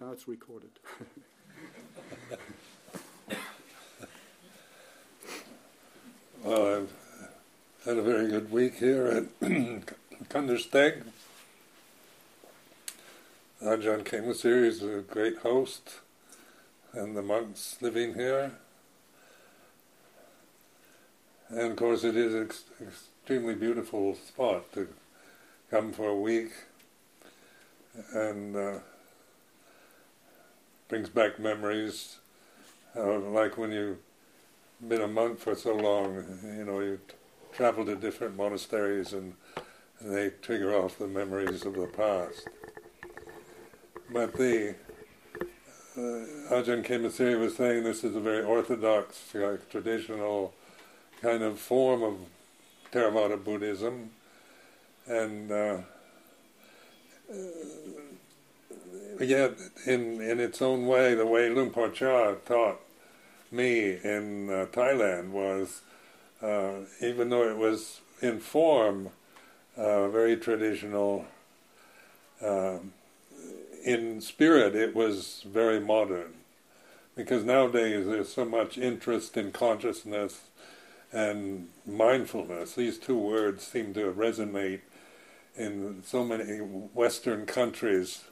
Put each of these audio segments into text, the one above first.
Now it's recorded. Well, I've had a very good week here at Kundersteg. Ajahn Khemasiri is a great host, and the monks living here. And of course it is an extremely beautiful spot to come for a week, and brings back memories, like when you've been a monk for so long, you travel to different monasteries and they trigger off the memories of the past. But the Ajahn Khemasiri was saying this is a very orthodox, traditional kind of form of Theravada Buddhism, and yet in its own way, the way Luang Por Chah taught me in Thailand was, even though it was in form very traditional, in spirit it was very modern. Because nowadays there's so much interest in consciousness and mindfulness. These two words seem to resonate in so many Western countries.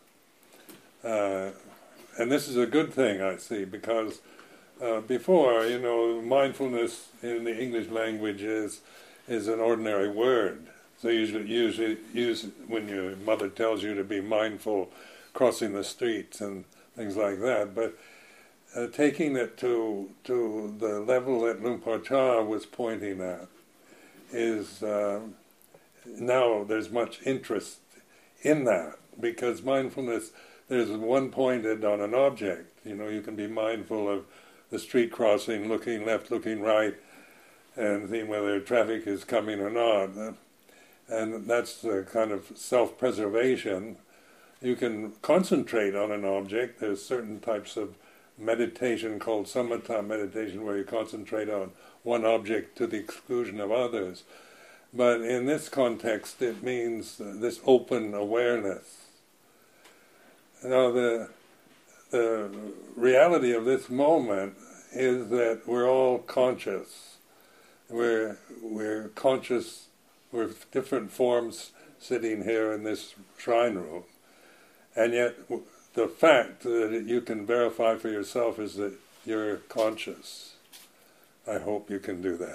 And this is a good thing, I see, because before, mindfulness in the English language is an ordinary word. So you usually use it when your mother tells you to be mindful crossing the streets and things like that. But taking it to the level that Luang Por Chah was pointing at is now there's much interest in that, because mindfulness, there's one pointed on an object. You can be mindful of the street crossing, looking left, looking right, and seeing whether traffic is coming or not. And that's the kind of self-preservation. You can concentrate on an object. There's certain types of meditation called samatha meditation where you concentrate on one object to the exclusion of others. But in this context, it means this open awareness. Now, the reality of this moment is that we're all conscious. We're conscious. We're different forms sitting here in this shrine room, and yet the fact that you can verify for yourself is that you're conscious. I hope you can do that.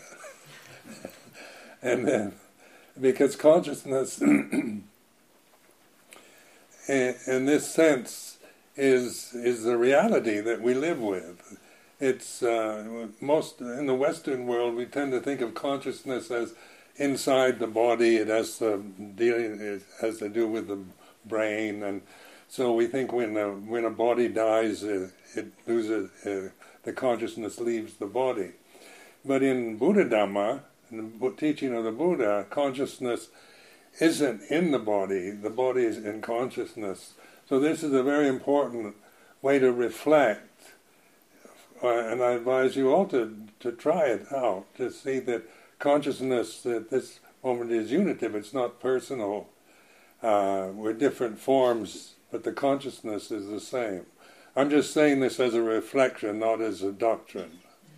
And then, because consciousness in this sense is the reality that we live with. It's most in the Western world we tend to think of consciousness as inside the body. It has to do with the brain, and so we think when a body dies, it loses the consciousness leaves the body. But in Buddha Dhamma, in the teaching of the Buddha, consciousness isn't in the body is in consciousness. So this is a very important way to reflect, and I advise you all to try it out, to see that consciousness at this moment is unitive, it's not personal. We're different forms, but the consciousness is the same. I'm just saying this as a reflection, not as a doctrine.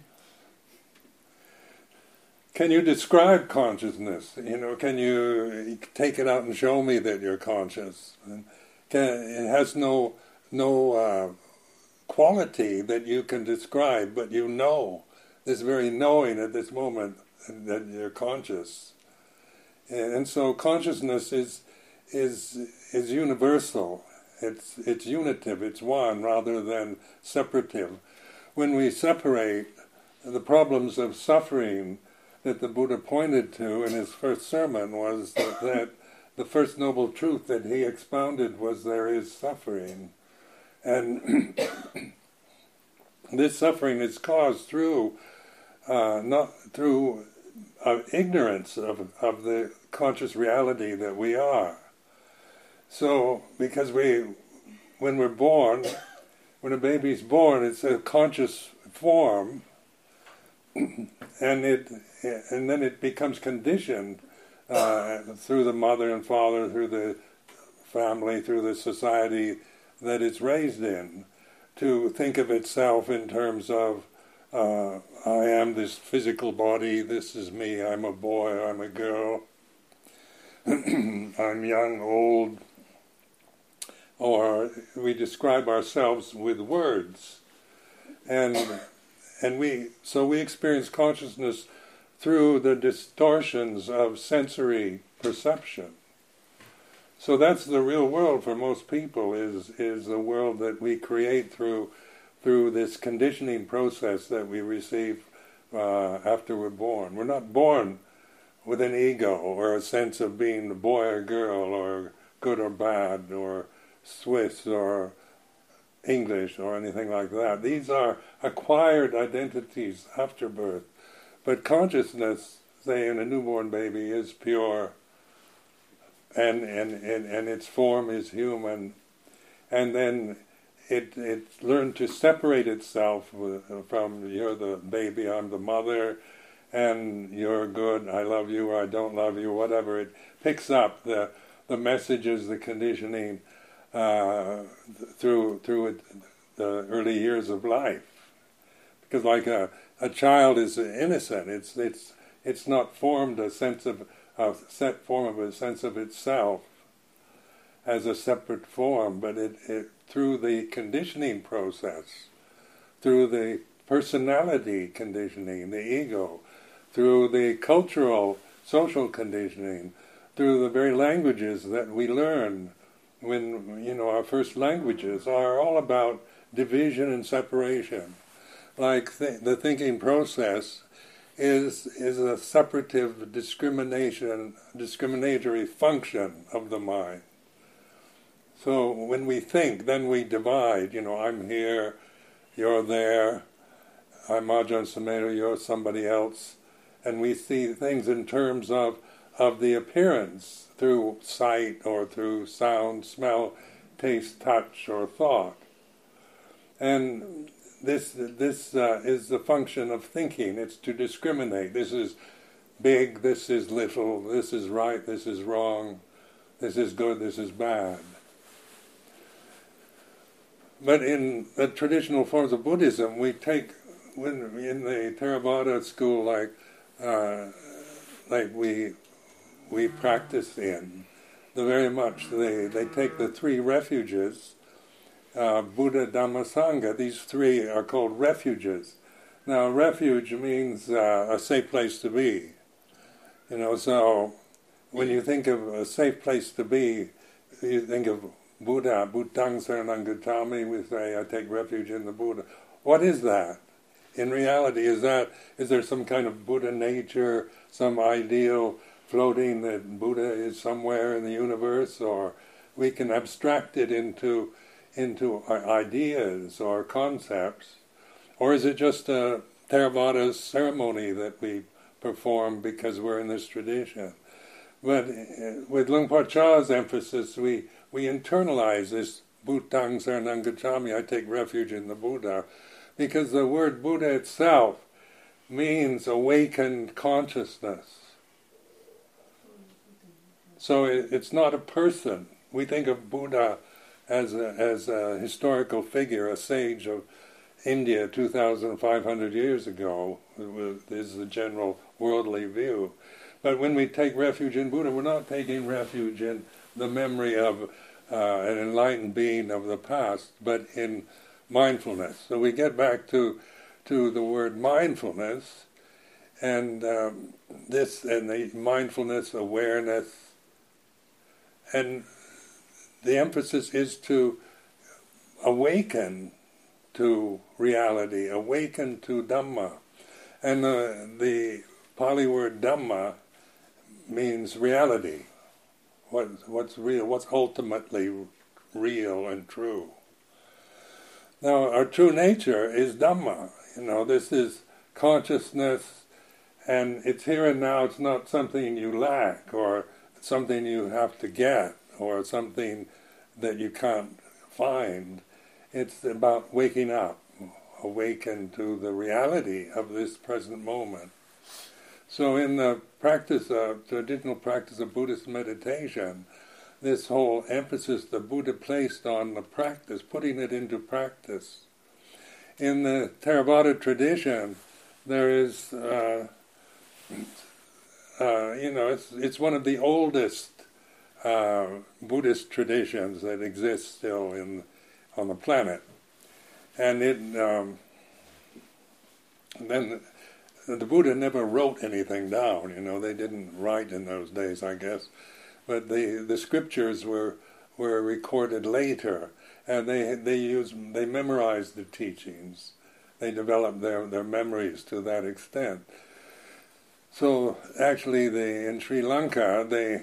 Can you describe consciousness? Can you take it out and show me that you're conscious? It has no quality that you can describe, but this very knowing at this moment that you're conscious. And so consciousness is universal. It's unitive. It's one rather than separative. When we separate, the problems of suffering that the Buddha pointed to in his first sermon was that the first noble truth that he expounded was there is suffering. And this suffering is caused through, not through ignorance of the conscious reality that we are. So, because when we're born, when a baby's born, it's a conscious form, and then it becomes conditioned through the mother and father, through the family, through the society that it's raised in, to think of itself in terms of I am this physical body, this is me, I'm a boy, I'm a girl, I'm young, old, or we describe ourselves with words. And we experience consciousness through the distortions of sensory perception. So that's the real world for most people, is the world that we create through this conditioning process that we receive after we're born. We're not born with an ego or a sense of being a boy or girl or good or bad or Swiss or English or anything like that. These are acquired identities after birth. But consciousness, say in a newborn baby, is pure, and its form is human, and then it learned to separate itself from, you're the baby, I'm the mother, and you're good, I love you, or I don't love you, whatever. It picks up the messages, the conditioning through the early years of life. Because like a child is innocent. It's not formed a sense of a sense of itself as a separate form, but it through the conditioning process, through the personality conditioning, the ego, through the cultural, social conditioning, through the very languages that we learn. When our first languages are all about division and separation. Like the thinking process is a separative discriminatory function of the mind. So when we think, then we divide. I'm here, you're there, I'm Ajahn Sumedho, you're somebody else, and we see things in terms of the appearance, through sight or through sound, smell, taste, touch, or thought. And this is the function of thinking. It's to discriminate. This is big, this is little, this is right, this is wrong, this is good, this is bad. But in the traditional forms of Buddhism, we take, in the Theravada school, like we practice in, they take the three refuges, Buddha, Dhamma, Sangha. These three are called refuges. Now, refuge means a safe place to be. So when you think of a safe place to be, you think of Buddha, Buddhaṃ Saranang Gacchāmi. We say, I take refuge in the Buddha. What is that? In reality, is there some kind of Buddha nature, some ideal floating that Buddha is somewhere in the universe, or we can abstract it into ideas or concepts, or is it just a Theravada ceremony that we perform because we're in this tradition? But with Luang Por Chah's emphasis, we internalize this Buddhaṃ Saranang Gacchāmi, I take refuge in the Buddha, because the word Buddha itself means awakened consciousness. So it's not a person. We think of Buddha as a historical figure, a sage of India 2,500 years ago. This is the general worldly view. But when we take refuge in Buddha, we're not taking refuge in the memory of an enlightened being of the past, but in mindfulness. So we get back to the word mindfulness, and this and the mindfulness, awareness, and the emphasis is to awaken to reality, awaken to Dhamma. And the Pali word Dhamma means reality. What's real, what's ultimately real and true. Now, our true nature is Dhamma. This is consciousness, and it's here and now. It's not something you lack, or something you have to get, or something that you can't find. It's about waking up, awaken to the reality of this present moment. So in the traditional practice of Buddhist meditation, this whole emphasis the Buddha placed on the practice, putting it into practice. In the Theravada tradition, there is, it's one of the oldest Buddhist traditions that exists still on the planet, and then the Buddha never wrote anything down. They didn't write in those days, I guess, but the scriptures were recorded later, and they memorized the teachings. They developed their memories to that extent. So actually, in Sri Lanka, the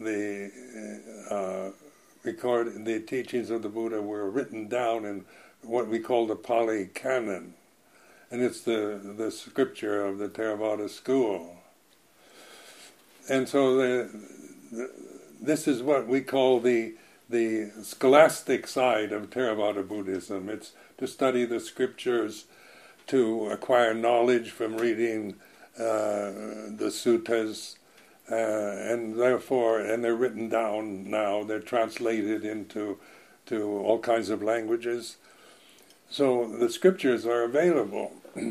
teachings of the Buddha were written down in what we call the Pali Canon, and it's the scripture of the Theravada school. And so this is what we call the scholastic side of Theravada Buddhism. It's to study the scriptures, to acquire knowledge from reading the suttas, and they're written down now. They're translated into all kinds of languages. So the scriptures are available.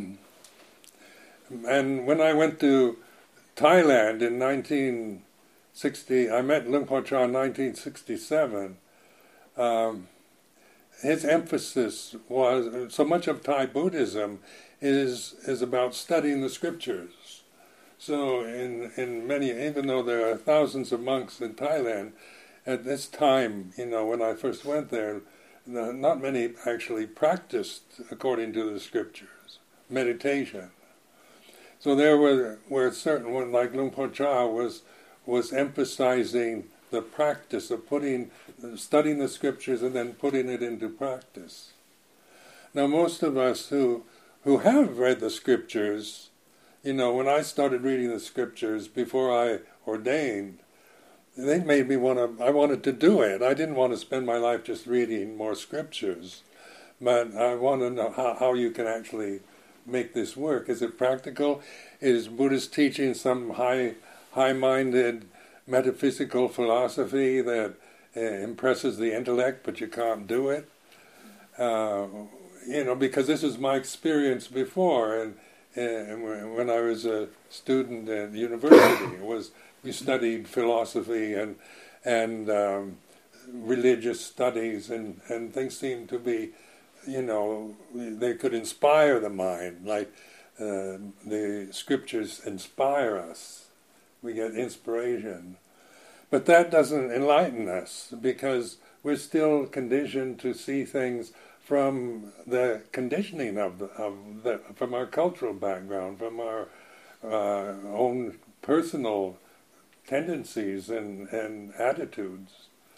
And when I went to Thailand in 1960, I met Luang Por Chah in 1967. His emphasis was, so much of Thai Buddhism is about studying the scriptures. So in many, even though there are thousands of monks in Thailand, at this time, when I first went there, not many actually practiced according to the scriptures, meditation. So there were certain ones, like Luang Por Chah was emphasizing the practice of studying the scriptures and then putting it into practice. Now most of us who have read the scriptures, when I started reading the scriptures before I ordained, they made me I wanted to do it. I didn't want to spend my life just reading more scriptures, but I want to know how you can actually make this work. Is it practical? Is Buddhist teaching some high-minded metaphysical philosophy that impresses the intellect, but you can't do it? Because this is my experience before, and when I was a student at university, we studied philosophy and religious studies, and things seemed to be, they could inspire the mind, like the scriptures inspire us. We get inspiration. But that doesn't enlighten us, because we're still conditioned to see things from the conditioning from our cultural background, from our own personal tendencies and attitudes.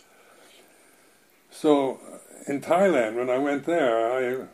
So in Thailand, when I went there,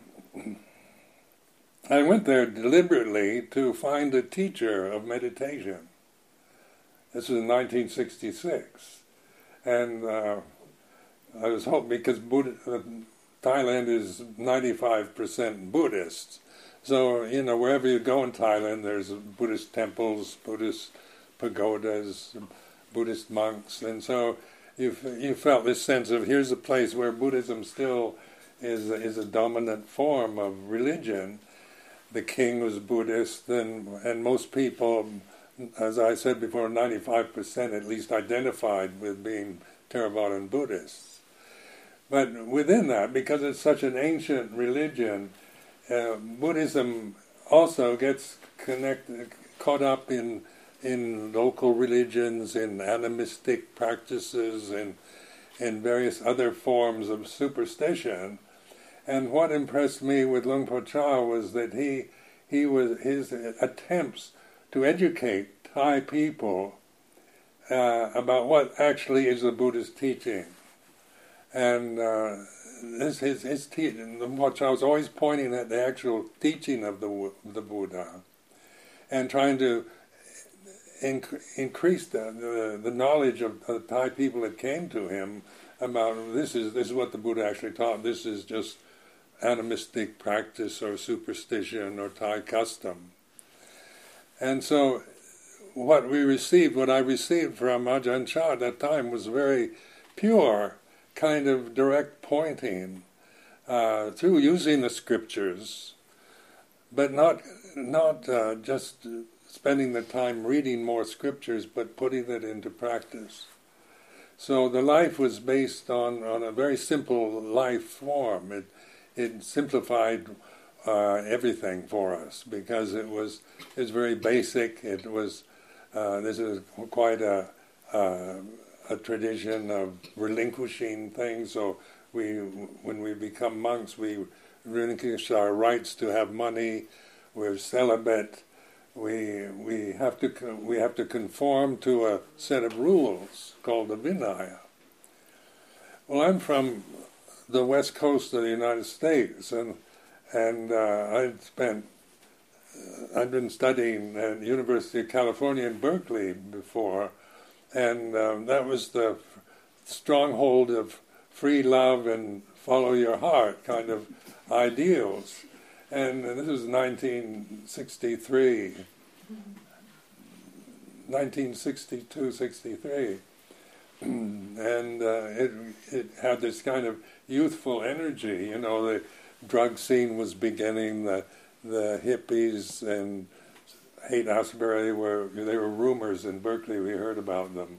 I went there deliberately to find a teacher of meditation. This was in 1966, and I was hoping, because Thailand is 95% Buddhist, so wherever you go in Thailand, there's Buddhist temples, Buddhist pagodas, Buddhist monks, and so you felt this sense of, here's a place where Buddhism still is a dominant form of religion. The king was Buddhist, and most people, as I said before, 95% at least identified with being Theravadan Buddhists. But within that, because it's such an ancient religion, Buddhism also gets caught up in local religions, in animistic practices, and various other forms of superstition. And what impressed me with Luang Por Chah was that his attempts to educate Thai people about what actually is the Buddhist teaching. And his teaching, Luang Por Chah was always pointing at the actual teaching of the Buddha, and trying to increase the knowledge of the Thai people that came to him about this is what the Buddha actually taught. This is just animistic practice or superstition or Thai custom. And so what I received from Ajahn Chah at that time was very pure kind of direct pointing through using the scriptures, but not just spending the time reading more scriptures, but putting it into practice. So the life was based on a very simple life form. It simplified everything for us because it's very basic. It was this is quite a tradition of relinquishing things. So when we become monks, we relinquish our rights to have money. We're celibate. We have to conform to a set of rules called the Vinaya. Well, I'm from the west coast of the United States, and I'd been studying at the University of California in Berkeley before, and that was the stronghold of free love and follow your heart kind of ideals. And this was 1963, 63. And it had this kind of youthful energy. You know, the drug scene was beginning, the hippies and Haight-Ashbury they were rumors in Berkeley. We heard about them.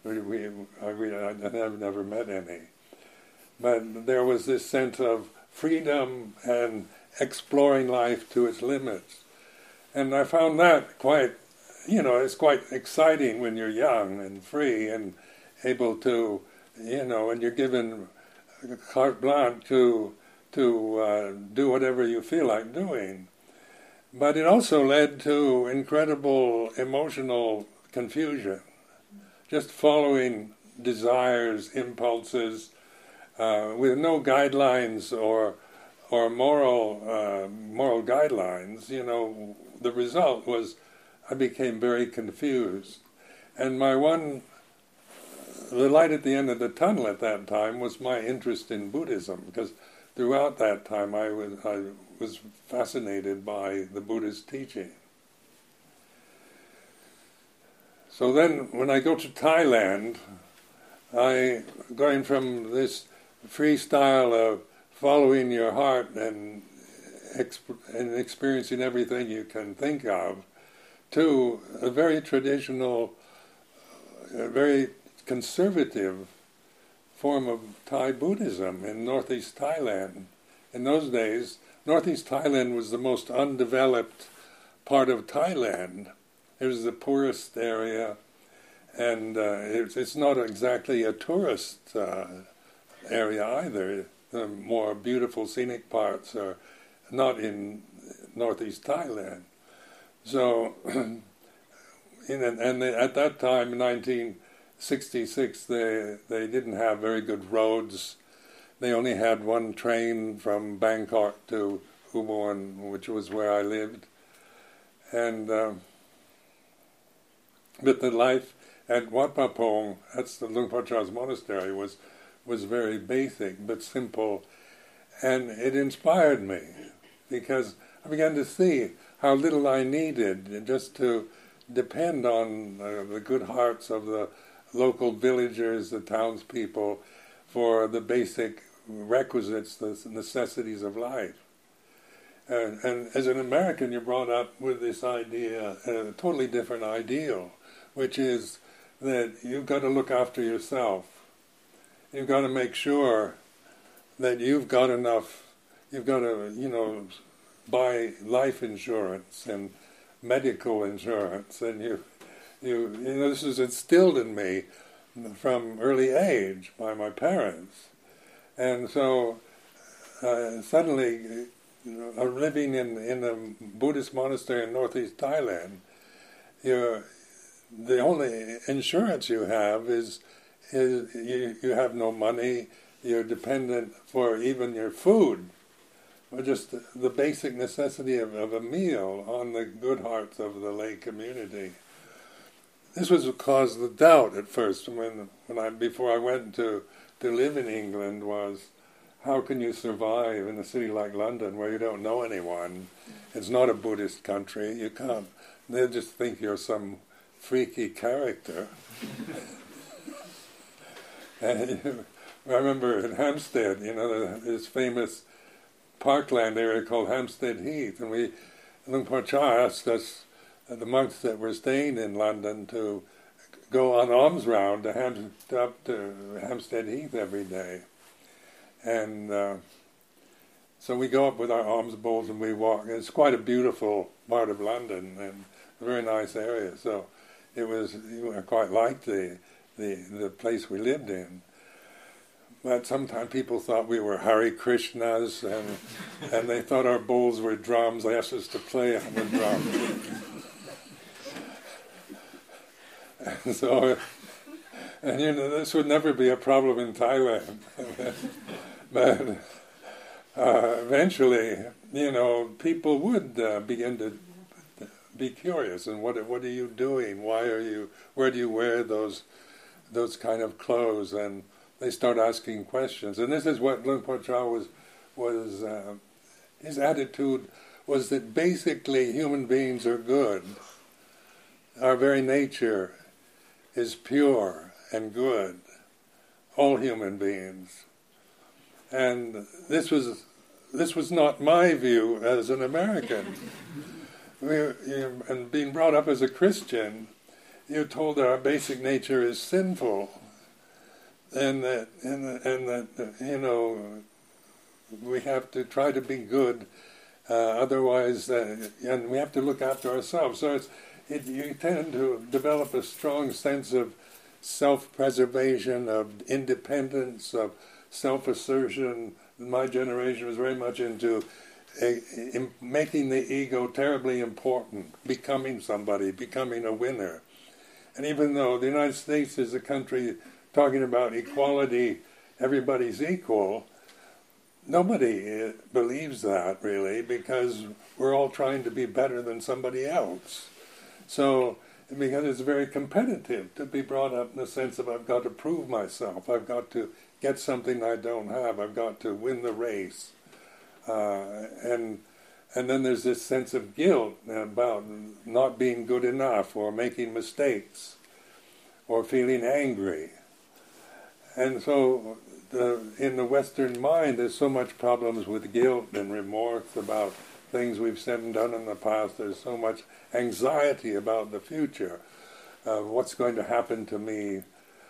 I've never met any. But there was this sense of freedom and exploring life to its limits. And I found that quite, it's quite exciting when you're young and free and able to, and you're given carte blanche to do whatever you feel like doing. But it also led to incredible emotional confusion, just following desires, impulses, with no guidelines or moral guidelines. The result was I became very confused. And the light at the end of the tunnel at that time was my interest in Buddhism, because throughout that time I was fascinated by the Buddhist teaching. So then when I go to Thailand, going from this free style of following your heart and experiencing everything you can think of, to a very traditional, very conservative form of Thai Buddhism in northeast Thailand. In those days, northeast Thailand was the most undeveloped part of Thailand. It was the poorest area, and it's not exactly a tourist area either. The more beautiful scenic parts are not in northeast Thailand. So, at that time, in 1966, they didn't have very good roads. They only had one train from Bangkok to Ubon, which was where I lived. And but the life at Wat Pah Pong, that's the Luang Por Char's monastery, was very basic but simple, and it inspired me because I began to see how little I needed just to depend on the good hearts of the local villagers, the townspeople, for the basic requisites, the necessities of life. And as an American, you're brought up with this idea, a totally different ideal, which is that you've got to look after yourself. You've got to make sure that you've got enough. You've got to, buy life insurance and medical insurance, and this is instilled in me from early age by my parents. And so suddenly, living in a Buddhist monastery in northeast Thailand, the only insurance you have is you have no money. You're dependent for even your food, or just the basic necessity of a meal on the good hearts of the lay community. This was what caused the doubt at first before I went to live in England, was how can you survive in a city like London where you don't know anyone? It's not a Buddhist country. You can't. They'll just think you're some freaky character. And I remember in Hampstead, this famous parkland area called Hampstead Heath, and Luang Por Chah asked us, the monks that were staying in London, to go on alms round up to Hampstead Heath every day. And so we go up with our alms bowls and we walk. It's quite a beautiful part of London and a very nice area. So I quite liked the place we lived in. But sometimes people thought we were Hare Krishnas, and they thought our bowls were drums. They asked us to play on the drums. And so, this would never be a problem in Thailand. But eventually, people would begin to be curious. And what are you doing? Where do you wear those kind of clothes? And they start asking questions. And this is what Luang Por Chah was his attitude was that basically human beings are good. Our very nature is pure and good. All human beings. And this was not my view as an American. And being brought up as a Christian, you're told that our basic nature is sinful, and that we have to try to be good, otherwise, and we have to look after ourselves. So you tend to develop a strong sense of self-preservation, of independence, of self-assertion. My generation was very much into making the ego terribly important, becoming somebody, becoming a winner. And even though the United States is a country talking about equality, everybody's equal, nobody believes that really, because we're all trying to be better than somebody else. So, because it's very competitive to be brought up in the sense of I've got to prove myself, I've got to get something I don't have, I've got to win the race. And then there's this sense of guilt about not being good enough, or making mistakes, or feeling angry. And so in the Western mind there's so much problems with guilt and remorse about things we've said and done in the past. There's so much anxiety about the future, what's going to happen to me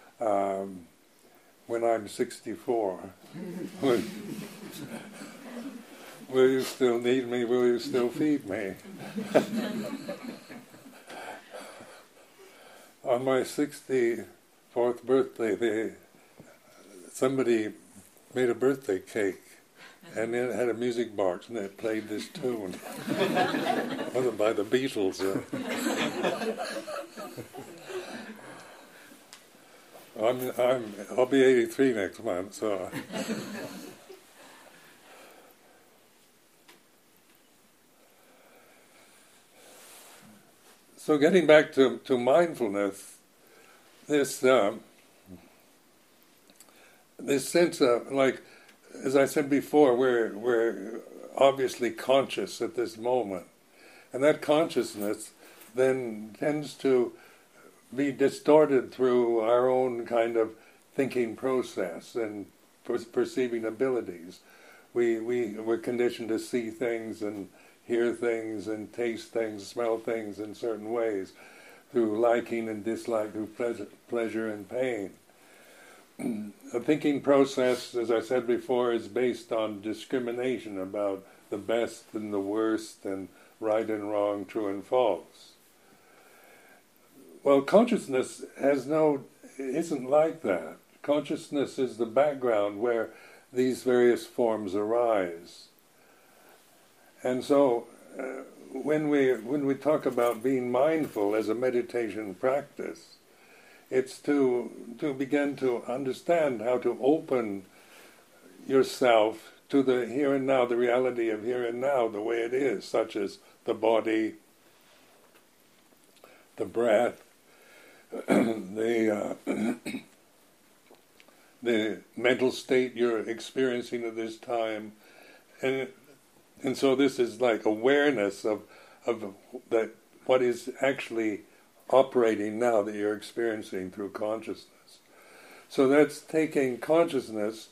when I'm 64. Will you still need me? Will you still feed me? On my 64th birthday, somebody made a birthday cake, and it had a music box, and it played this tune. It wasn't by the Beatles. I'll be 83 next month, so. So getting back to mindfulness, this sense of, like, as I said before, we're obviously conscious at this moment. And that consciousness then tends to be distorted through our own kind of thinking process and perceiving abilities. We're conditioned to see things and hear things and taste things, smell things in certain ways, through liking and dislike, through pleasure and pain. The thinking process, as I said before, is based on discrimination about the best and the worst, and right and wrong, true and false. Well, consciousness isn't like that. Consciousness is the background where these various forms arise. And so, when we talk about being mindful as a meditation practice, it's to begin to understand how to open yourself to the here and now, the reality of here and now, the way it is, such as the body, the breath, the mental state you're experiencing at this time, and so this is like awareness of that, what is actually operating now that you're experiencing through consciousness. So that's taking consciousness,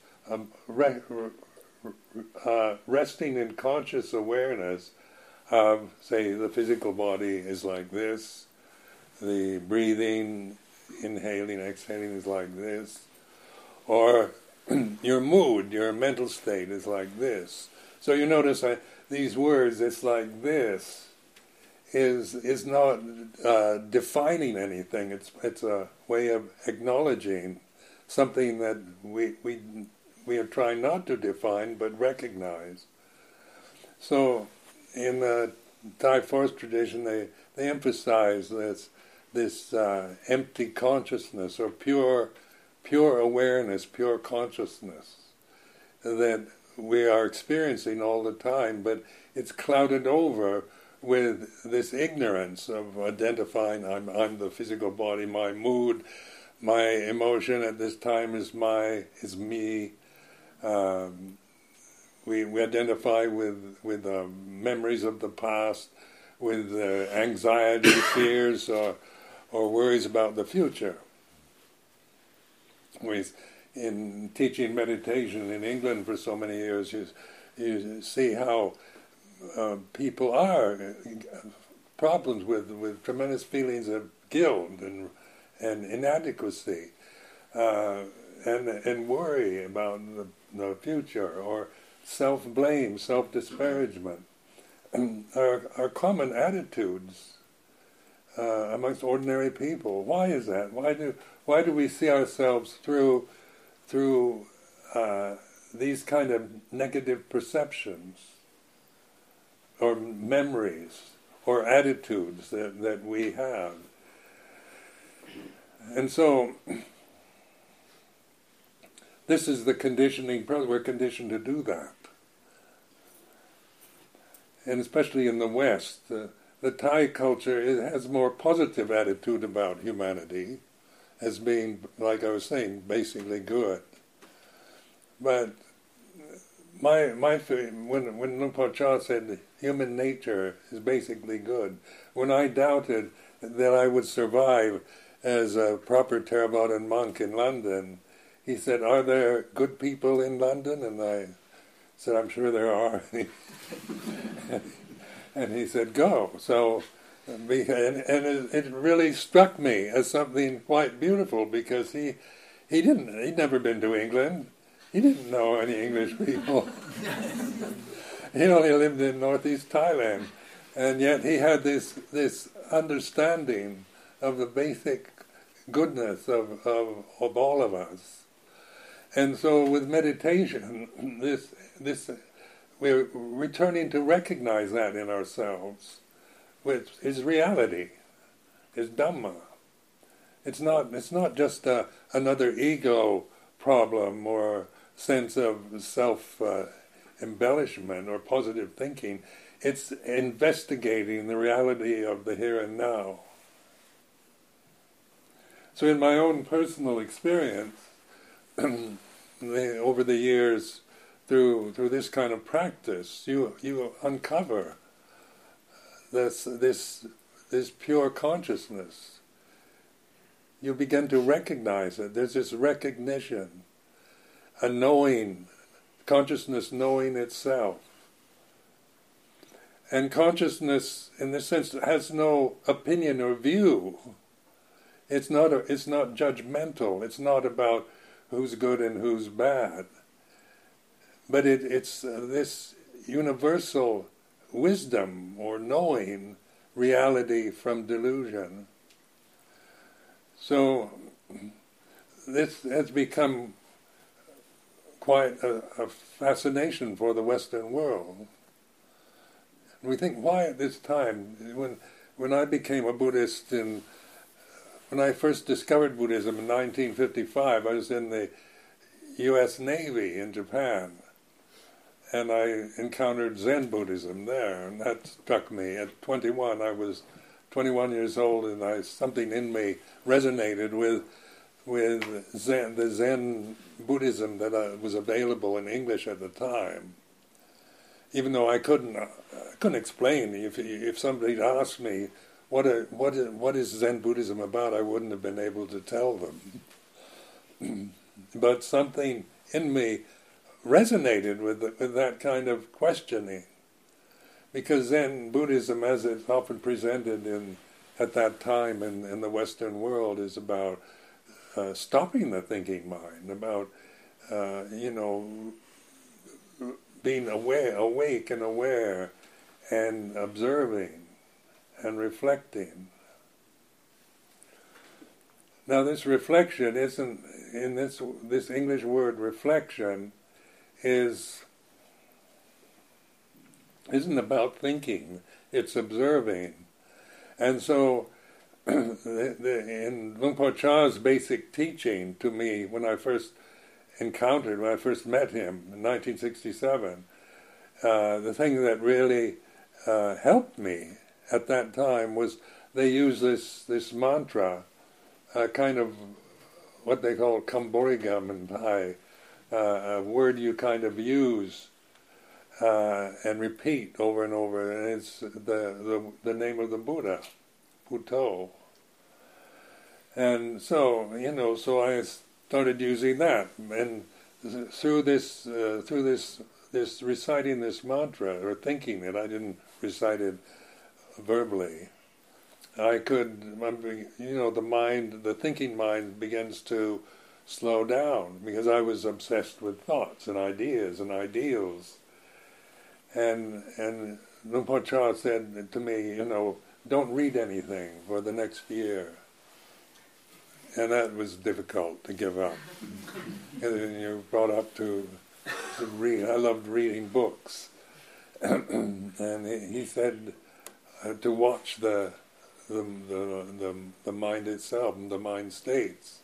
resting in conscious awareness of, say, the physical body is like this, the breathing, inhaling, exhaling is like this, or your mood, your mental state is like this. So you notice these words, it's like this, is not defining anything. It's a way of acknowledging something that we are trying not to define but recognize. So in the Thai forest tradition, they emphasize this empty consciousness, or pure awareness, pure consciousness that we are experiencing all the time, but it's clouded over with this ignorance of identifying I'm the physical body, my mood, my emotion at this time is me. We identify with memories of the past, with anxiety, fears, or worries about the future. In teaching meditation in England for so many years, you see how people are problems with tremendous feelings of guilt and inadequacy and worry about the future, or self-blame, self-disparagement, are common attitudes amongst ordinary people. Why is that? Why do we see ourselves through these kind of negative perceptions, or memories, or attitudes that we have? And so, this is the conditioning process. We're conditioned to do that. And especially in the West, the Thai culture has a more positive attitude about humanity, as being, like I was saying, basically good. But when Luang Por Chah said human nature is basically good, when I doubted that I would survive as a proper Theravadan monk in London, he said, "Are there good people in London?" And I said, "I'm sure there are." And he said, "Go." So, and it really struck me as something quite beautiful, because he'd never been to England. He didn't know any English people. He only lived in northeast Thailand, and yet he had this understanding of the basic goodness of all of us. And so with meditation, this we're returning to recognize that in ourselves, which is reality, is Dhamma. It's not just another ego problem or sense of self-embellishment or positive thinking. It's investigating the reality of the here and now. So in my own personal experience, over the years, through this kind of practice, you uncover this pure consciousness. You begin to recognize it. There's this recognition, a knowing, consciousness knowing itself. And consciousness, in this sense, has no opinion or view. It's not judgmental. It's not about who's good and who's bad. But it's this universal wisdom, or knowing reality from delusion. So this has become quite a fascination for the Western world. And we think, why at this time, when I became a Buddhist, when I first discovered Buddhism in 1955, I was in the U.S. Navy in Japan, and I encountered Zen Buddhism there, and that struck me. At 21, I was 21 years old, and something in me resonated with Zen, the Zen Buddhism that was available in English at the time. Even though I couldn't explain. If somebody asked me what is Zen Buddhism about, I wouldn't have been able to tell them. but something in me resonated with that kind of questioning. Because then Buddhism, as it's often presented at that time in the Western world, is about stopping the thinking mind, about being awake and aware, and observing and reflecting. Now, this reflection isn't in this English word reflection isn't about thinking; it's observing. And so, in Luang Por Chah's basic teaching to me, when I first met him in 1967, the thing that really helped me at that time was they used this mantra, kind of what they call Kamboriga in Thai, a word you kind of use and repeat over and over, and it's the name of the Buddha, Buddho. And so, so I started using that, and through this reciting this mantra, or thinking it, I didn't recite it verbally, I could, the thinking mind begins to slow down, because I was obsessed with thoughts and ideas and ideals. And Luang Por Chah said to me, don't read anything for the next year. And that was difficult to give up. And you're brought up to read. I loved reading books. And he said to watch the mind itself and the mind states.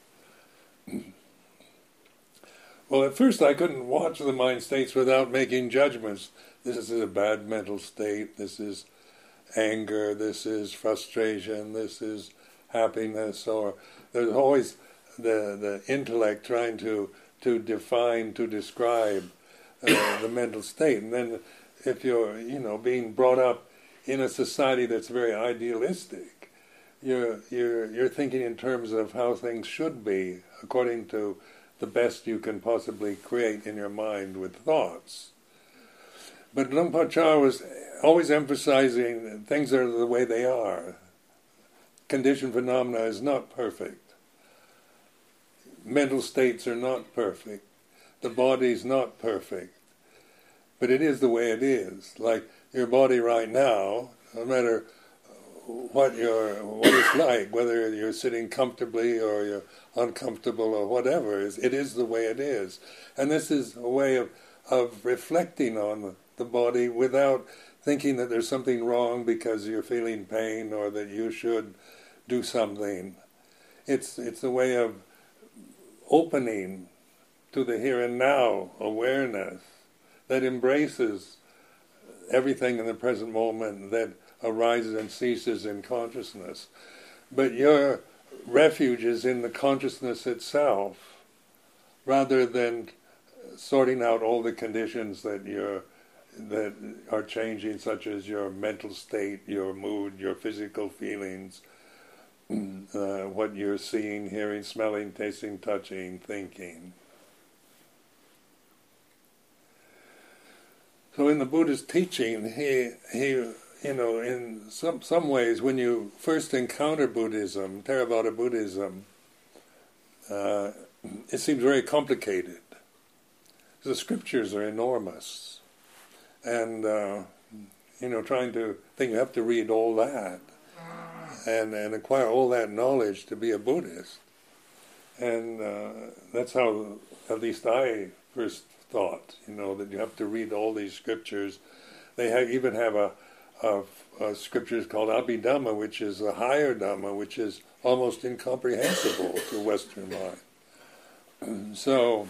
Well, at first I couldn't watch the mind states without making judgments. This is a bad mental state, this is anger, this is frustration, this is happiness, or there's always the intellect trying to define, to describe the mental state. And then if you're, being brought up in a society that's very idealistic, you're thinking in terms of how things should be, according to the best you can possibly create in your mind with thoughts. But Luang Por Chah was always emphasizing things are the way they are. Conditioned phenomena is not perfect. Mental states are not perfect. The body is not perfect. But it is the way it is. Like your body right now, no matter what it's like, whether you're sitting comfortably or you're uncomfortable or whatever, it is the way it is. And this is a way of reflecting on the body without thinking that there's something wrong because you're feeling pain or that you should do something. It's a way of opening to the here and now awareness that embraces everything in the present moment that arises and ceases in consciousness. But your refuge is in the consciousness itself, rather than sorting out all the conditions that are changing, such as your mental state, your mood, your physical feelings, what you're seeing, hearing, smelling, tasting, touching, thinking. So in the Buddha's teaching, he in some ways, when you first encounter Buddhism, Theravada Buddhism, it seems very complicated. The scriptures are enormous, and trying to think you have to read all that and acquire all that knowledge to be a Buddhist, and that's how at least I first thought. That you have to read all these scriptures. They even have a scriptures called Abhidhamma, which is a higher Dhamma, which is almost incomprehensible to Western mind. So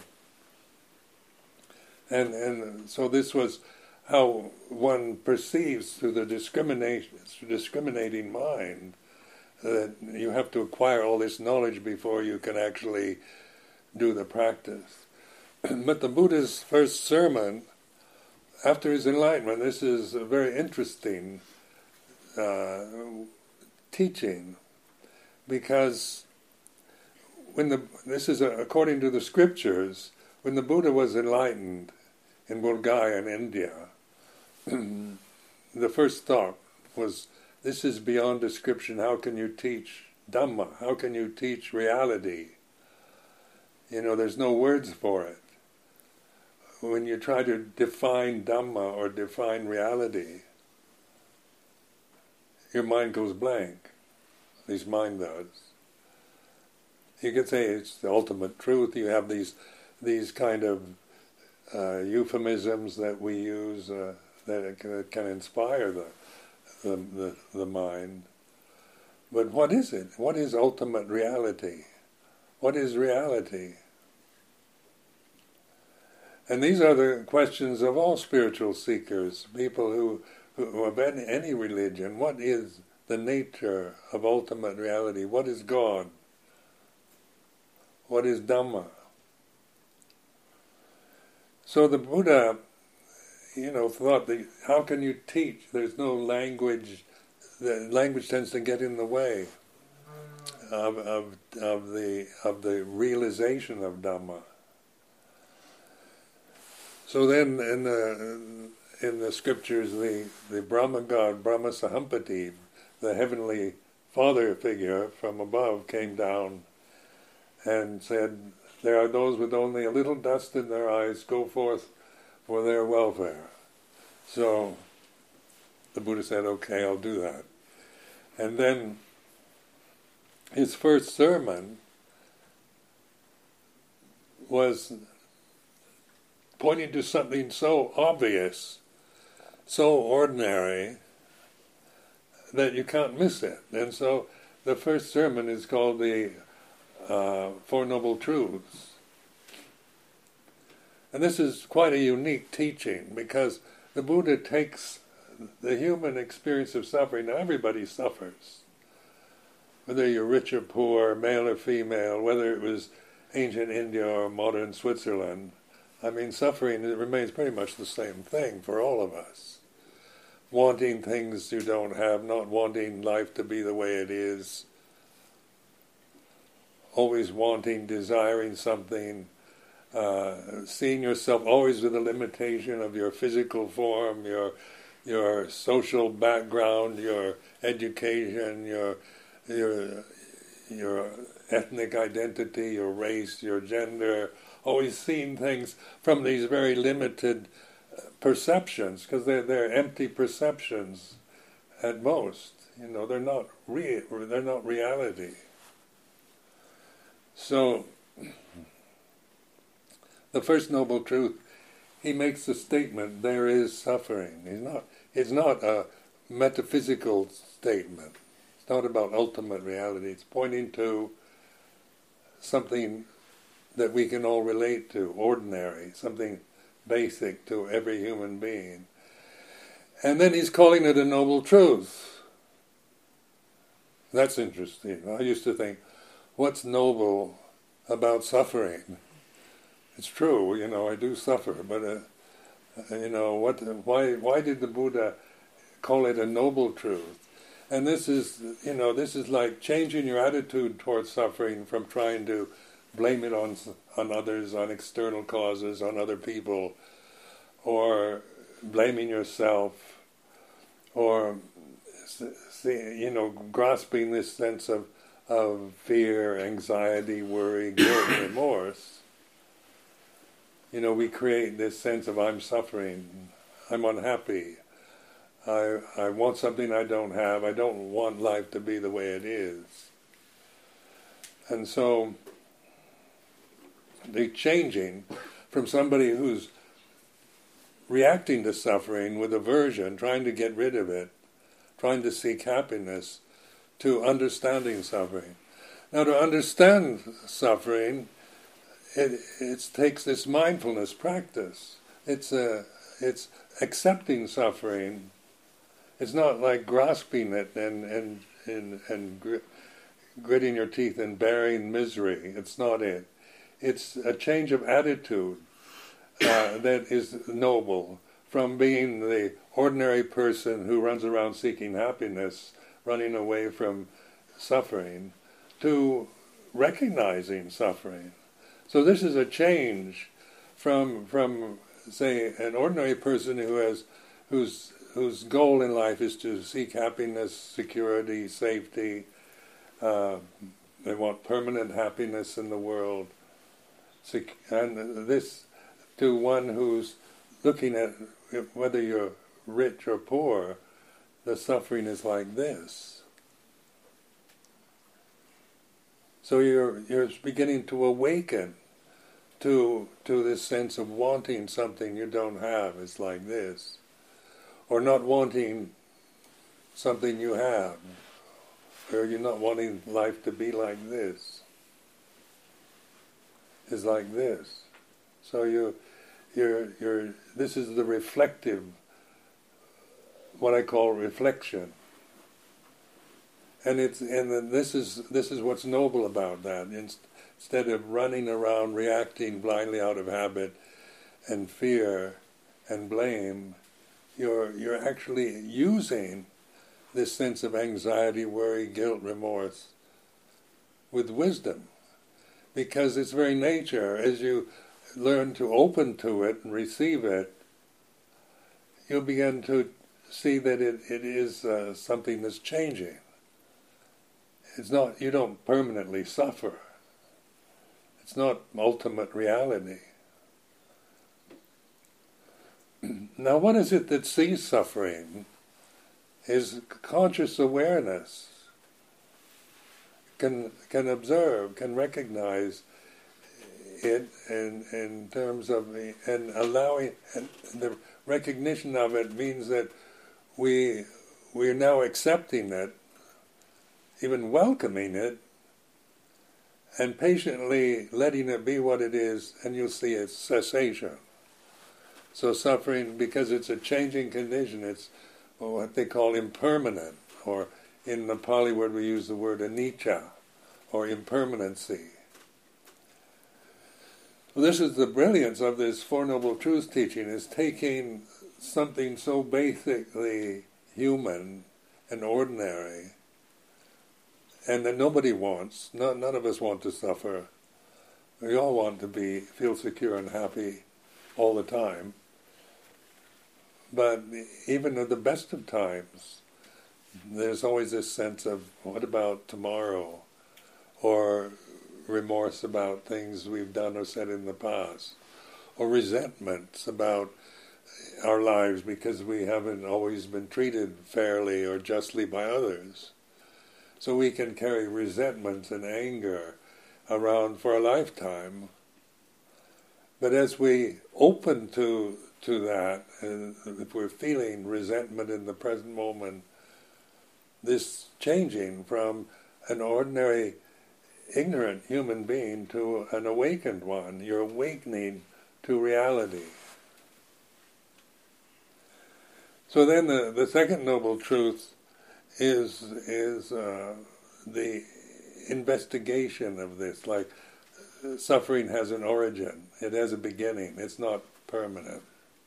this was how one perceives through the discriminating mind, that you have to acquire all this knowledge before you can actually do the practice. But the Buddha's first sermon, after his enlightenment, this is a very interesting teaching, because this is according to the scriptures, when the Buddha was enlightened in Bulgaria and India, the first thought was, this is beyond description. How can you teach Dhamma? How can you teach reality? There's no words for it. When you try to define Dhamma or define reality, your mind goes blank. At least mine does. You could say it's the ultimate truth. You have these kind of euphemisms that we use that can inspire the mind. But what is it? What is ultimate reality? What is reality? And these are the questions of all spiritual seekers, people who have any religion. What is the nature of ultimate reality? What is God? What is Dhamma? So the Buddha, thought, how can you teach? There's no language. The language tends to get in the way of the realization of Dhamma. So then, in the scriptures, the Brahma god, Brahma Sahampati, the heavenly father figure from above, came down and said, there are those with only a little dust in their eyes, go forth for their welfare. So the Buddha said, okay, I'll do that. And then his first sermon was pointing to something so obvious, so ordinary, that you can't miss it. And so the first sermon is called the Four Noble Truths. And this is quite a unique teaching, because the Buddha takes the human experience of suffering. Now everybody suffers, whether you're rich or poor, male or female, whether it was ancient India or modern Switzerland. I mean, suffering, it remains pretty much the same thing for all of us. Wanting things you don't have, not wanting life to be the way it is, always wanting, desiring something, seeing yourself always with the limitation of your physical form, your social background, your education, your ethnic identity, your race, your gender, always seeing things from these very limited perceptions, because they're empty perceptions at most. They're not reality. So the first noble truth, he makes the statement, there is suffering. It's not a metaphysical statement. It's not about ultimate reality. It's pointing to something that we can all relate to, ordinary, something basic to every human being. And then he's calling it a noble truth. That's interesting. I used to think, what's noble about suffering? It's true, I do suffer, but why did the Buddha call it a noble truth? And this is like changing your attitude towards suffering from trying to blame it on others, on external causes, on other people, or blaming yourself, or grasping this sense of fear, anxiety, worry, guilt, remorse. We create this sense of I'm suffering, I'm unhappy, I want something I don't have, I don't want life to be the way it is. And so the changing from somebody who's reacting to suffering with aversion, trying to get rid of it, trying to seek happiness, to understanding suffering. Now, to understand suffering, it takes this mindfulness practice. It's accepting suffering. It's not like grasping it and gritting your teeth and bearing misery. It's not it. It's a change of attitude that is noble, from being the ordinary person who runs around seeking happiness, running away from suffering, to recognizing suffering. So this is a change from say, an ordinary person whose goal in life is to seek happiness, security, safety. They want permanent happiness in the world. And this, to one who's looking at whether you're rich or poor, the suffering is like this. So you're beginning to awaken to this sense of wanting something you don't have. It's like this. Or not wanting something you have. Or you're not wanting life to be like this. It's like this. So you're this is the reflective, what I call reflection. And this is what's noble about that. Instead of running around reacting blindly out of habit and fear and blame, you're actually using this sense of anxiety, worry, guilt, remorse with wisdom. Because its very nature, as you learn to open to it and receive it, you'll begin to see that it is something that's changing. It's not, you don't permanently suffer. It's not ultimate reality. Now, what is it that sees suffering? Is conscious awareness. Can observe, can recognize it in terms of and allowing, and the recognition of it means that we're now accepting it, even welcoming it, and patiently letting it be what it is, and you'll see its cessation. So suffering, because it's a changing condition, it's what they call impermanent, or in the Pali word we use the word anicca, or impermanency. Well, this is the brilliance of this Four Noble Truths teaching, is taking something so basically human and ordinary, and that nobody wants, none of us want to suffer. We all want to feel secure and happy all the time. But even at the best of times, there's always this sense of, what about tomorrow? Or remorse about things we've done or said in the past. Or resentments about our lives because we haven't always been treated fairly or justly by others. So we can carry resentments and anger around for a lifetime. But as we open to that, and if we're feeling resentment in the present moment, this changing from an ordinary, ignorant human being to an awakened one, you're awakening to reality. So then the second noble truth is the investigation of this. Like, suffering has an origin, it has a beginning, it's not permanent.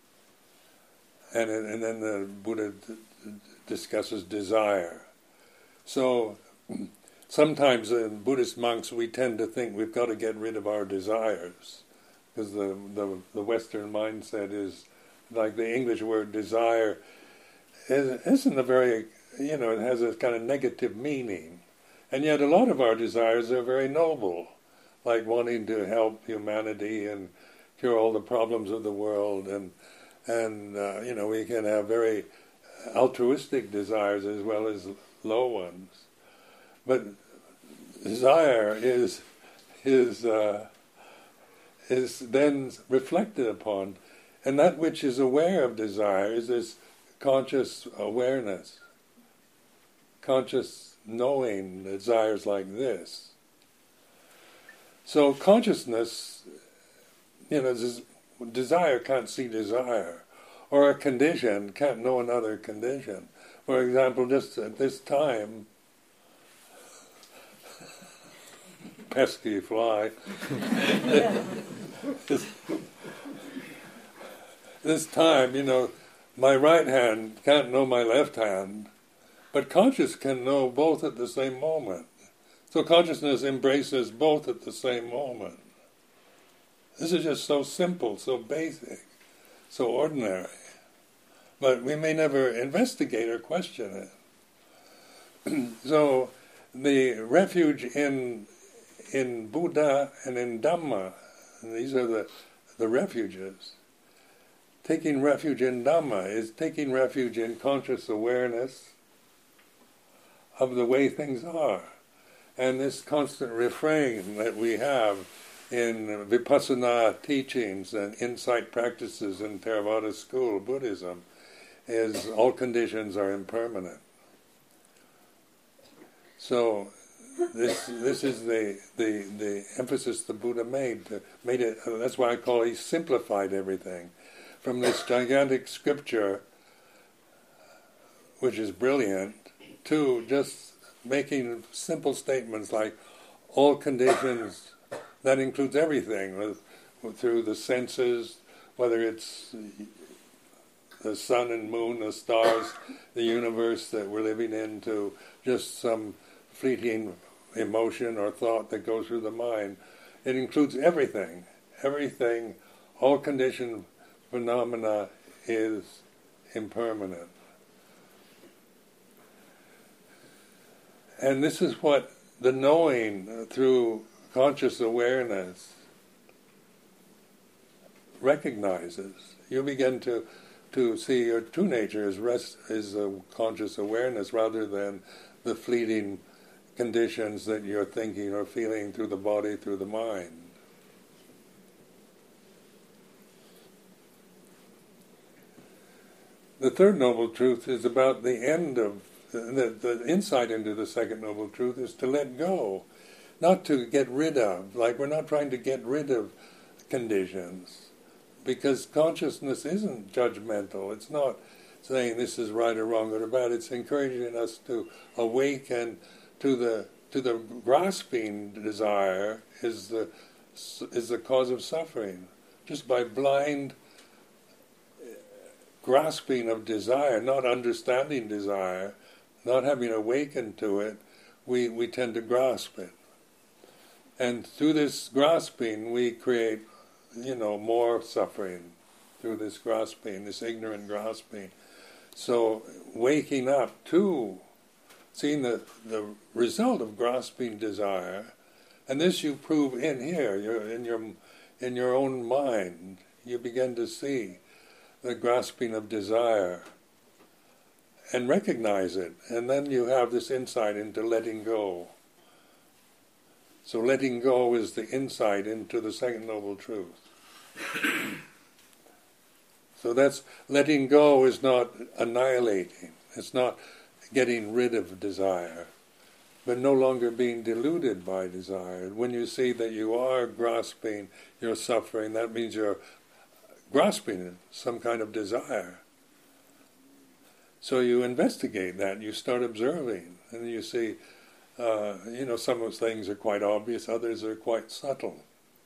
And then the Buddha discusses desire. So sometimes in Buddhist monks we tend to think we've got to get rid of our desires, because the Western mindset is, like the English word desire, isn't a very, it has a kind of negative meaning. And yet a lot of our desires are very noble, like wanting to help humanity and cure all the problems of the world, and we can have very altruistic desires as well as low ones. But desire is then reflected upon, and that which is aware of desire is this conscious awareness, conscious knowing desires like this. So consciousness, desire can't see desire, or a condition can't know another condition. For example, just at this time, pesky fly, this time, my right hand can't know my left hand, but conscious can know both at the same moment. So consciousness embraces both at the same moment. This is just so simple, so basic, so ordinary. But we may never investigate or question it. So the refuge in Buddha and in Dhamma, and these are the refuges. Taking refuge in Dhamma is taking refuge in conscious awareness of the way things are. And this constant refrain that we have in Vipassana teachings and insight practices in Theravada school Buddhism is all conditions are impermanent. So this is the emphasis the Buddha made it. That's why I call he simplified everything from this gigantic scripture, which is brilliant, to just making simple statements like all conditions. That includes everything through the senses, whether it's the sun and moon, the stars, the universe that we're living in, to just some fleeting emotion or thought that goes through the mind. It includes everything. Everything, all conditioned phenomena is impermanent. And this is what the knowing through conscious awareness recognizes. You begin to see your true nature is a conscious awareness rather than the fleeting conditions that you're thinking or feeling through the body, through the mind. The third noble truth is about the end of the insight into the second noble truth is to let go, not to get rid of. Like, we're not trying to get rid of conditions, because consciousness isn't judgmental. It's not saying this is right or wrong or bad. It's encouraging us to awaken to the grasping desire is the cause of suffering. Just by blind grasping of desire, not understanding desire, not having awakened to it, we tend to grasp it. And through this grasping, we create, more suffering through this grasping, this ignorant grasping. So waking up to seeing the result of grasping desire, and this you prove in here, in your own mind, you begin to see the grasping of desire and recognize it, and then you have this insight into letting go. So letting go is the insight into the second noble truth. So that's letting go is not annihilating. It's not getting rid of desire, but no longer being deluded by desire. When you see that you are grasping, you're suffering, that means you're grasping some kind of desire. So you investigate that, you start observing, and you see, some of those things are quite obvious, others are quite subtle.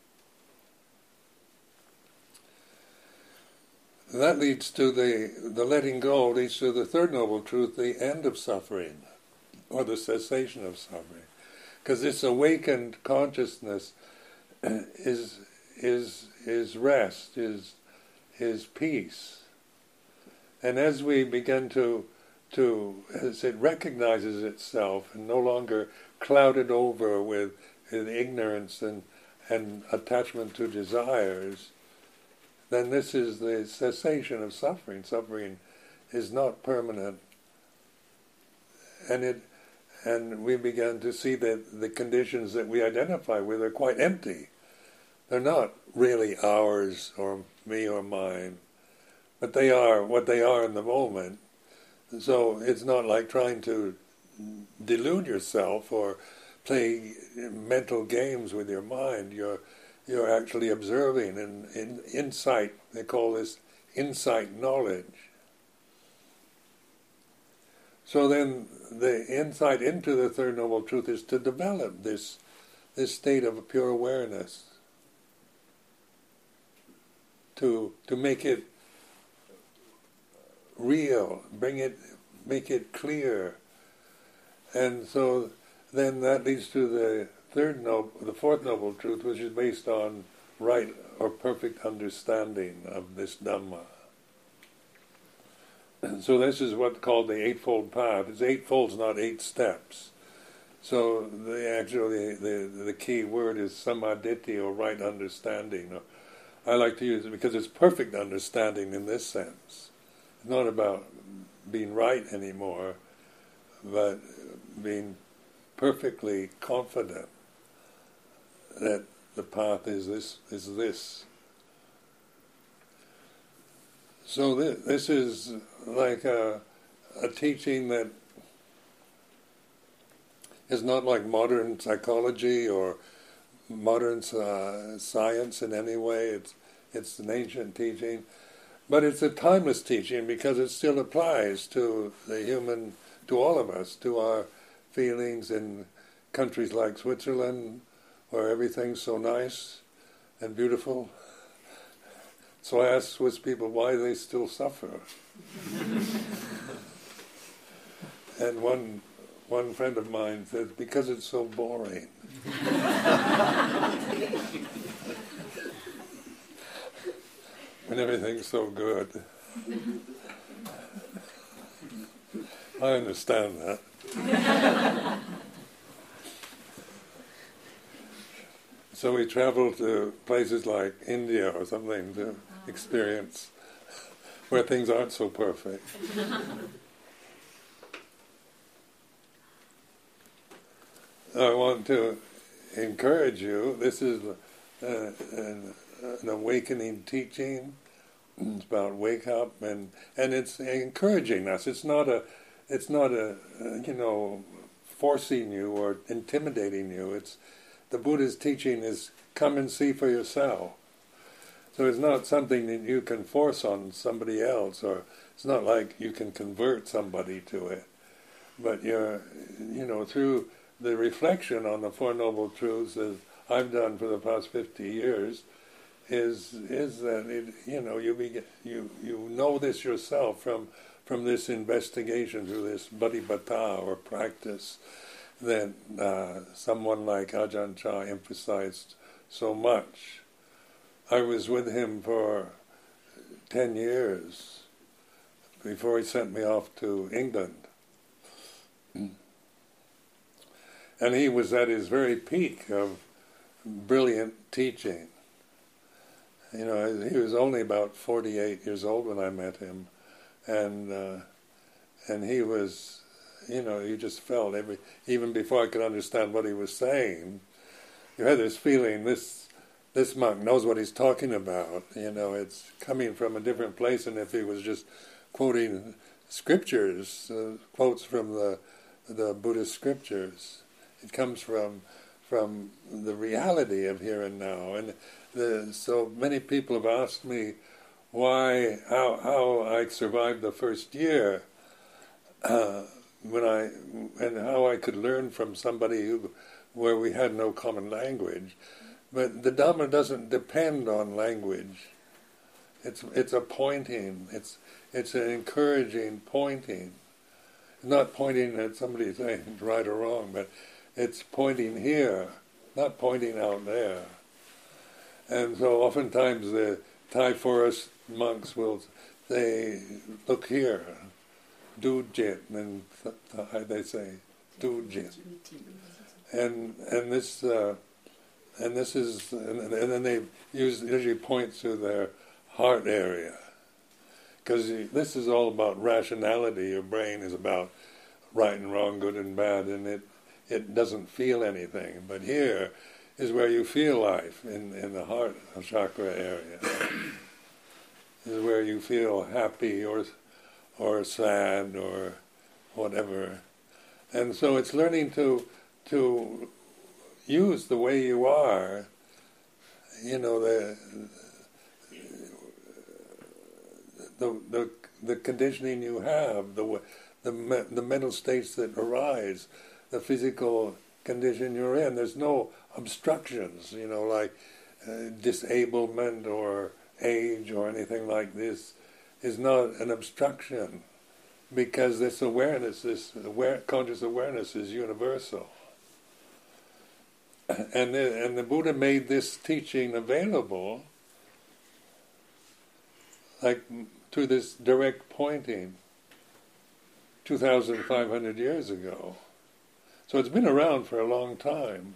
That leads to the letting go, leads to the third noble truth, the end of suffering, or the cessation of suffering. Because this awakened consciousness is rest, is peace. And as we begin as it recognizes itself and no longer clouded over with ignorance and attachment to desires, then this is the cessation of suffering. Suffering is not permanent. And we begin to see that the conditions that we identify with are quite empty. They're not really ours or me or mine, but they are what they are in the moment. So it's not like trying to delude yourself or play mental games with your mind. You're actually observing and insight. They call this insight knowledge. So then the insight into the third noble truth is to develop this state of pure awareness, to make it real, make it clear. And so then that leads to the fourth noble truth, which is based on right or perfect understanding of this Dhamma. And so this is what's called the Eightfold Path. It's eightfold, not 8 steps. So the key word is samaditi, or right understanding. I like to use it because it's perfect understanding in this sense. It's not about being right anymore, but being perfectly confident that the path is this. So this is like a teaching that is not like modern psychology or modern science in any way. It's an ancient teaching, but it's a timeless teaching because it still applies to the human, to all of us, to our feelings in countries like Switzerland, where everything's so nice and beautiful. So I ask Swiss people why they still suffer. And one friend of mine said, because it's so boring. And everything's so good. I understand that. So we travel to places like India or something to experience where things aren't so perfect. I want to encourage you. This is an awakening teaching. It's about wake up, and it's encouraging us. It's not a forcing you or intimidating you. It's the Buddha's teaching is come and see for yourself. So it's not something that you can force on somebody else, or it's not like you can convert somebody to it. But you're, through the reflection on the Four Noble Truths, as I've done for the past 50 years, is that you know this yourself from this investigation, through this bodhisattva or practice that someone like Ajahn Chah emphasized so much. I was with him for 10 years before he sent me off to England. And he was at his very peak of brilliant teaching. He was only about 48 years old when I met him, and he was, you just felt even before I could understand what he was saying, you had this feeling, this monk knows what he's talking about. It's coming from a different place than if he was just quoting scriptures, quotes from the Buddhist scriptures. It comes from the reality of here and now. And so many people have asked me how I survived the first year, and how I could learn from somebody where we had no common language. But the Dhamma doesn't depend on language. It's a pointing. It's an encouraging pointing. Not pointing at somebody saying right or wrong, but it's pointing here, not pointing out there. And so oftentimes the Thai forest monks will say, look here, do jit, and they say, do jit. And this is, and then they usually point to their heart area, because this is all about rationality. Your brain is about right and wrong, good and bad, and it doesn't feel anything. But here is where you feel life, in the heart chakra area. Is where you feel happy or sad or whatever. And so it's learning to use the way you are, the conditioning you have, the mental states that arise, the physical condition you're in. There's no obstructions, like disablement or age or anything like this is not an obstruction, because this awareness, conscious awareness is universal. and the Buddha made this teaching available, like to this direct pointing, 2,500 years ago. So it's been around for a long time.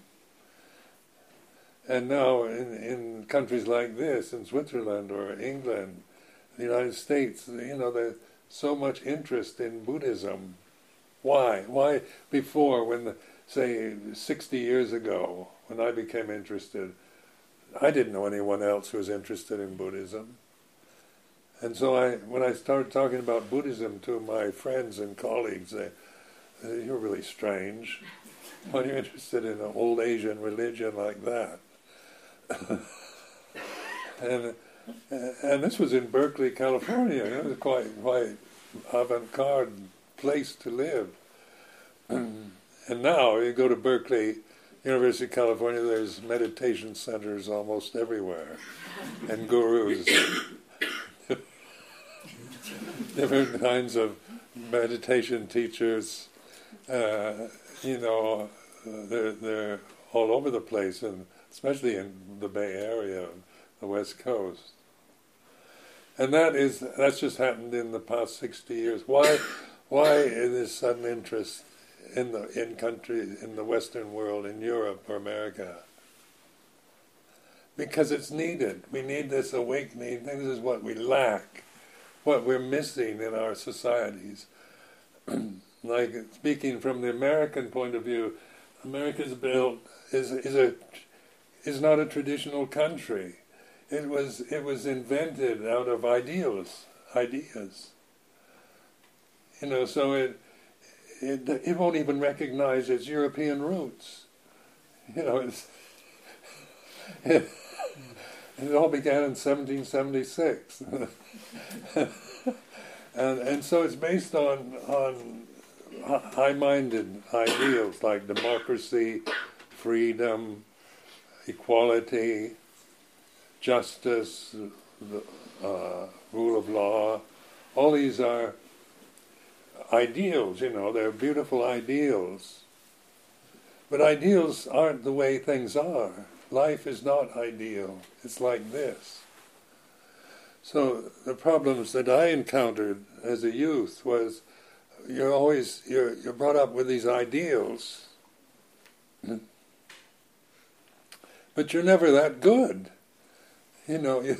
And now in countries like this, in Switzerland or England, the United States, there's so much interest in Buddhism. Why? Why before, say 60 years ago, when I became interested, I didn't know anyone else who was interested in Buddhism. And so when I started talking about Buddhism to my friends and colleagues, they said, "You're really strange. Why are you interested in an old Asian religion like that?" and this was in Berkeley, California. It was quite avant-garde place to live. And now you go to Berkeley, University of California, there's meditation centers almost everywhere, and gurus, different kinds of meditation teachers. They're all over the place, and especially in the Bay Area, the West Coast. And that's just happened in the past 60 years. Why is this sudden interest in the Western world, in Europe or America? Because it's needed. We need this awakening. This is what we lack, what we're missing in our societies. Like, speaking from the American point of view, America's is not a traditional country. It was invented out of ideas. So it won't even recognize its European roots. It all began in 1776, and so it's based on high-minded ideals like democracy, freedom, equality, justice, rule of law. All these are ideals, they're beautiful ideals. But ideals aren't the way things are. Life is not ideal. It's like this. So the problems that I encountered as a youth was you're brought up with these ideals, but you're never that good, and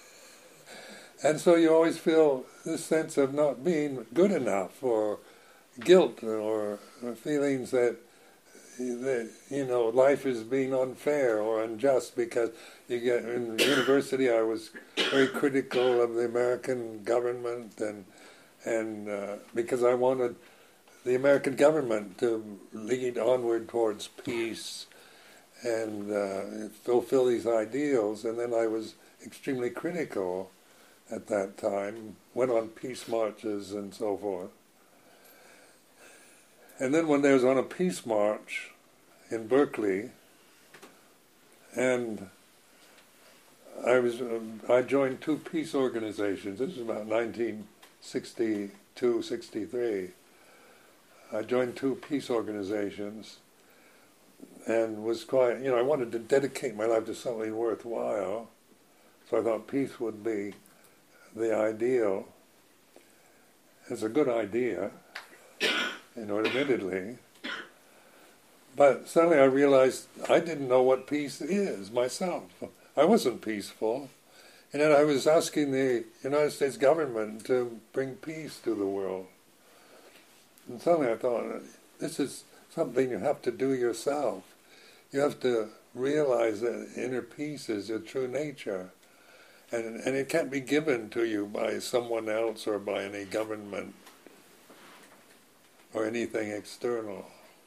so you always feel this sense of not being good enough, or guilt, or feelings that life is being unfair or unjust, because you get in university. I was very critical of the American government, and because I wanted the American government to lead onward towards peace and fulfill these ideals, and then I was extremely critical at that time, went on peace marches and so forth. And then one day I was on a peace march in Berkeley, and I joined two peace organizations. This was about 1962, 63. I joined two peace organizations, and was quite, I wanted to dedicate my life to something worthwhile, so I thought peace would be the ideal. It's a good idea, admittedly. But suddenly I realized I didn't know what peace is myself. I wasn't peaceful. And then I was asking the United States government to bring peace to the world. And suddenly I thought, this is something you have to do yourself. You have to realize that inner peace is your true nature. And it can't be given to you by someone else or by any government or anything external.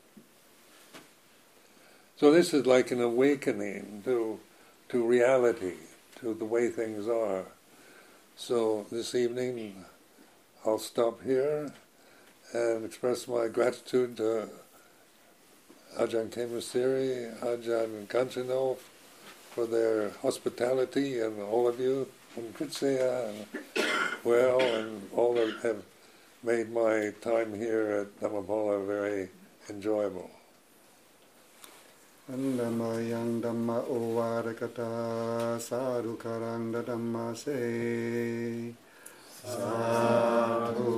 So this is like an awakening to reality, to the way things are. So this evening I'll stop here and express my gratitude to Ajahn Khemasiri, Ajahn Kanchano for their hospitality, and all of you from Kritseya and all that have made my time here at Dhammapola very enjoyable. Andamayang Dhamma Ovarakata Sadhu Karanda Dhamma Se Sadhu